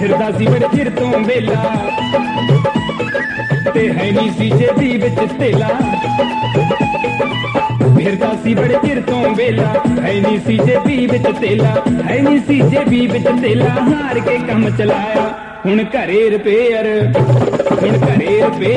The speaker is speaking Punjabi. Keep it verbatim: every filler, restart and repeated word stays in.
ਫਿਰਦਾ ਸੀ ਬੜੇ ਚਿਰ ਤੋਂ ਵੇਲਾ ਤੇ ਹੈ ਨਹੀਂ ਸੀ ਜੇਬੀ ਵਿੱਚ ਤੇਲਾ ਫਿਰਦਾ ਸੀ ਬੜੇ ਚਿਰ ਤੋਂ ਵੇਲਾ ਹੈ ਨਹੀਂ ਸੀ ਜੇਬੀ ਵਿੱਚ ਤੇਲਾ ਹੈ ਨਹੀਂ ਸੀ ਜੇਬੀ ਵਿੱਚ ਤੇਲਾ ਹਾਰ ਕੇ ਕੰਮ ਚਲਾਇਆ ਹੁਣ ਘਰੇ ਰਿਪੇਅਰ ਹੁਣ ਘਰੇ ਰਿਪੇਅਰ